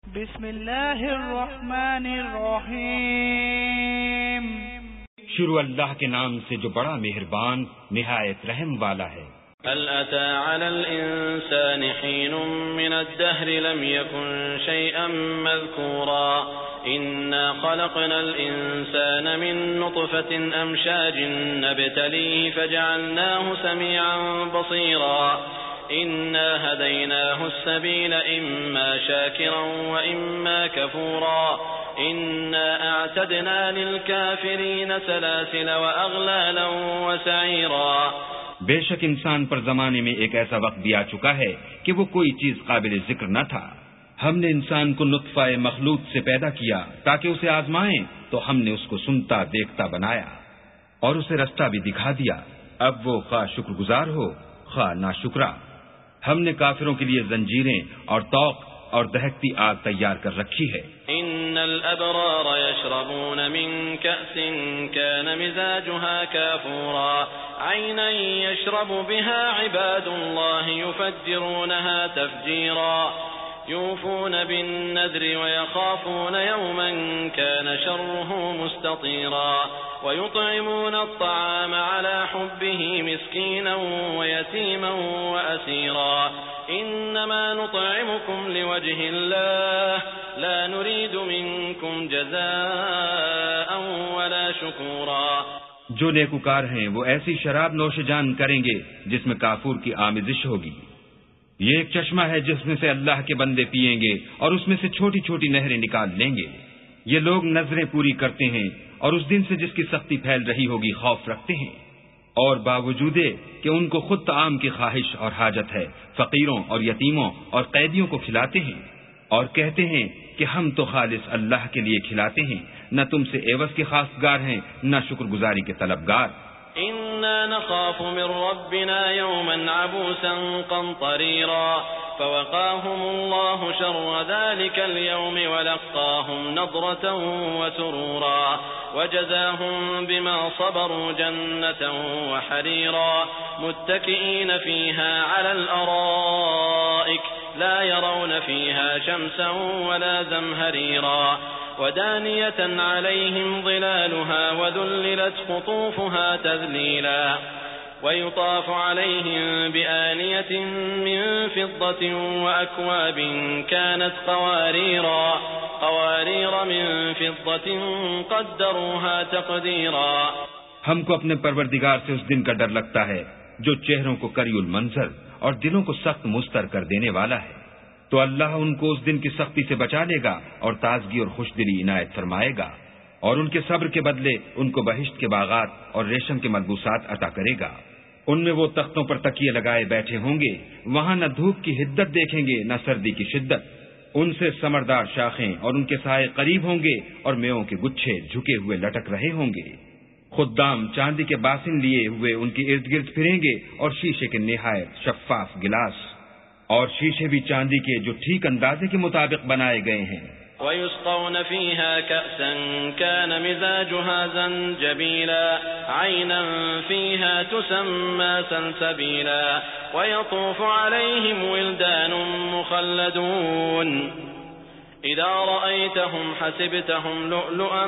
بسم اللہ الرحمن الرحیم۔ شروع اللہ کے نام سے جو بڑا مہربان نہایت رحم والا ہے۔ هل أتى على الإنسان حين من الدهر لم يكن شيئا مذكورا إنا خلقنا الإنسان من نطفة أمشاج نبتليه فجعلناه سميعا بصيرا إنا هديناه السبيل إما شاكرا وإما كفورا إنا أعتدنا للكافرين سلاسل وأغلالا وسعيرا۔ بے شک انسان پر زمانے میں ایک ایسا وقت بھی آ چکا ہے کہ وہ کوئی چیز قابل ذکر نہ تھا۔ ہم نے انسان کو نطفہ مخلوط سے پیدا کیا تاکہ اسے آزمائیں، تو ہم نے اس کو سنتا دیکھتا بنایا اور اسے رستہ بھی دکھا دیا۔ اب وہ خواہ شکر گزار ہو خواہ ناشکرا۔ ہم نے کافروں کے لیے زنجیریں اور طوق اور دہکتی آگ تیار کر رکھی ہے۔ ان الابرار يشربون من كأس كان مزاجها كافورا عينا يشرب بها عباد الله يفجرونها تفجيرا يوفون بالنذر ويخافون يوما كان شره مستطيرا ويطعمون الطعام على حبه مسكينا ويتيما وأسيرا إنما نطعمكم لوجه الله لا نريد منكم جزاء ولا شكورا۔ جو نیکوکار ہیں وہ ایسی شراب نوش جان کریں گے جس میں کافور کی آمیزش ہوگی۔ یہ ایک چشمہ ہے جس میں سے اللہ کے بندے پیئیں گے اور اس میں سے چھوٹی چھوٹی نہریں نکال لیں گے۔ یہ لوگ نظریں پوری کرتے ہیں اور اس دن سے جس کی سختی پھیل رہی ہوگی خوف رکھتے ہیں، اور باوجود کہ ان کو خود طعام کی خواہش اور حاجت ہے فقیروں اور یتیموں اور قیدیوں کو کھلاتے ہیں، اور کہتے ہیں کہ ہم تو خالص اللہ کے لیے کھلاتے ہیں، نہ تم سے عوض کے خواستگار ہیں نہ شکر گزاری کے طلبگار۔ إنا نخاف من ربنا يوما عبوسا قمطريرا فوقاهم الله شر ذلك اليوم ولقاهم نضرة وسرورا وجزاهم بما صبروا جنة وحريرا متكئين فيها على الأرائك لا يرون فيها شمسا ولا زمهريرا ودانية عليهم ظلالها وذللت قطوفها تذليلا ويطاف عليهم بآنية من فضة وأكواب كانت قوارير من فضة قدروها تقديرا۔ ہم کو اپنے پروردگار سے اس دن کا ڈر لگتا ہے جو چہروں کو کری المنظر اور دلوں کو سخت مستر کر دینے والا ہے، تو اللہ ان کو اس دن کی سختی سے بچا لے گا اور تازگی اور خوش دلی عنایت فرمائے گا، اور ان کے صبر کے بدلے ان کو بہشت کے باغات اور ریشم کے ملبوسات عطا کرے گا۔ ان میں وہ تختوں پر تکیے لگائے بیٹھے ہوں گے، وہاں نہ دھوپ کی حدت دیکھیں گے نہ سردی کی شدت۔ ان سے ثمردار شاخیں اور ان کے سائے قریب ہوں گے، اور میووں کے گچھے جھکے ہوئے لٹک رہے ہوں گے۔ خدام چاندی کے باسن لیے ہوئے ان کے ارد گرد پھریں گے، اور شیشے کے نہایت شفاف گلاس اور شیشے بھی چاندی کے جو ٹھیک اندازے کے مطابق بنائے گئے ہیں۔ ويسقون فيها كأسا كان مزاجها زنجبيلا عينا فيها تسمى سلسبيلا ويطوف عليهم ولدان مخلدون إذا رأيتهم حسبتهم لؤلؤا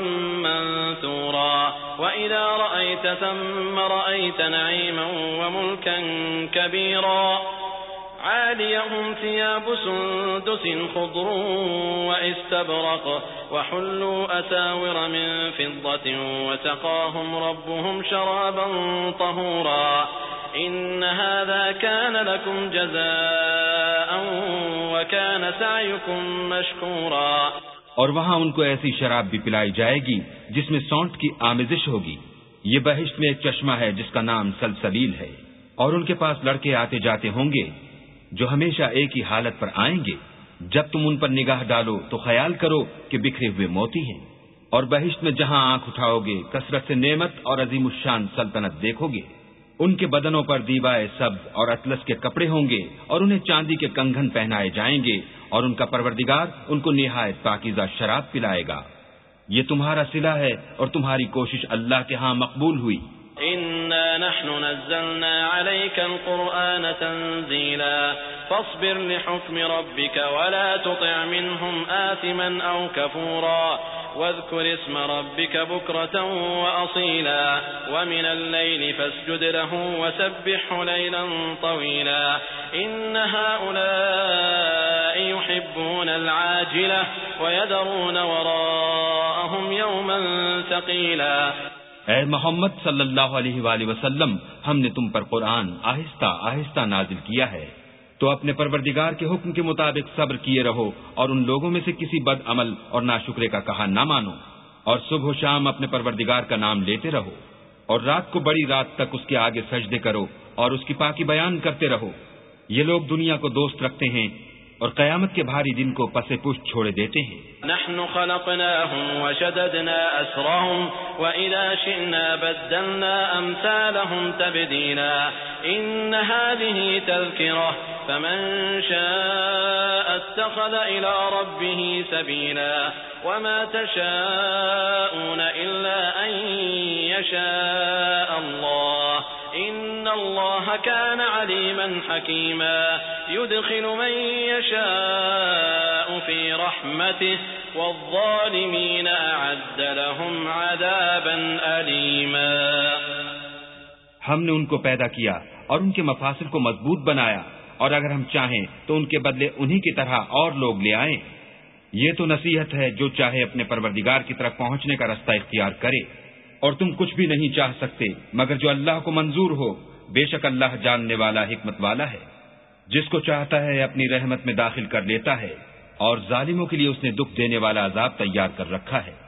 منثورا وإذا رأيت ثم رأيت نعيما وملكا كبيرا عاليهم ثياب سندس خضر واستبرق وحلوا أساور من فضة وسقاهم ربهم شرابا طهورا إن هذا كان لكم جزاء وكان سعيكم مشكورا۔ اور وہاں ان کو ایسی شراب بھی پلائی جائے گی جس میں سونٹ کی آمیزش ہوگی۔ یہ بہشت میں ایک چشمہ ہے جس کا نام سلسبیل ہے، اور ان کے پاس لڑکے آتے جاتے ہوں گے جو ہمیشہ ایک ہی حالت پر آئیں گے۔ جب تم ان پر نگاہ ڈالو تو خیال کرو کہ بکھرے ہوئے موتی ہیں، اور بہشت میں جہاں آنکھ اٹھاؤ گے کثرت سے نعمت اور عظیم الشان سلطنت دیکھو گے۔ ان کے بدنوں پر دیبائے سبز اور اطلس کے کپڑے ہوں گے، اور انہیں چاندی کے کنگن پہنائے جائیں گے، اور ان کا پروردگار ان کو نہایت پاکیزہ شراب پلائے گا۔ یہ تمہارا صلہ ہے اور تمہاری کوشش اللہ کے ہاں مقبول ہوئی۔ إنا نحن نزلنا عليك القرآن تنزيلا فاصبر لحكم ربك ولا تطع منهم آثما أو كفورا واذكر اسم ربك بكرة وأصيلا ومن الليل فاسجد له وسبحه ليلا طويلا إن هؤلاء يحبون العاجلة ويذرون وراءهم يوما ثقيلا۔ اے محمد صلی اللہ علیہ وآلہ وسلم، ہم نے تم پر قرآن آہستہ آہستہ نازل کیا ہے، تو اپنے پروردگار کے حکم کے مطابق صبر کیے رہو اور ان لوگوں میں سے کسی بد عمل اور ناشکرے کا کہا نہ مانو، اور صبح و شام اپنے پروردگار کا نام لیتے رہو، اور رات کو بڑی رات تک اس کے آگے سجدے کرو اور اس کی پاکی بیان کرتے رہو۔ یہ لوگ دنیا کو دوست رکھتے ہیں اور قیامت کے بھاری دن کو پس پشت چھوڑے دیتے ہیں۔ نحن خلقناهم وشددنا أسرهم وإذا شئنا بدلنا أمثالهم تبديلا إن هذه تذكرة فمن شاء اتخذ إلى ربه سبيلا وما تشاءون إلا أن يشاء الله إن الله كان عليما حكيما يدخل من يشاء في رحمته والظالمين أعد لهم عذابا أليما۔ ہم نے ان کو پیدا کیا اور ان کے مفاصل کو مضبوط بنایا، اور اگر ہم چاہیں تو ان کے بدلے انہی کی طرح اور لوگ لے آئیں۔ یہ تو نصیحت ہے، جو چاہے اپنے پروردگار کی طرف پہنچنے کا رستہ اختیار کرے، اور تم کچھ بھی نہیں چاہ سکتے مگر جو اللہ کو منظور ہو۔ بے شک اللہ جاننے والا حکمت والا ہے، جس کو چاہتا ہے اپنی رحمت میں داخل کر لیتا ہے، اور ظالموں کے لیے اس نے دکھ دینے والا عذاب تیار کر رکھا ہے۔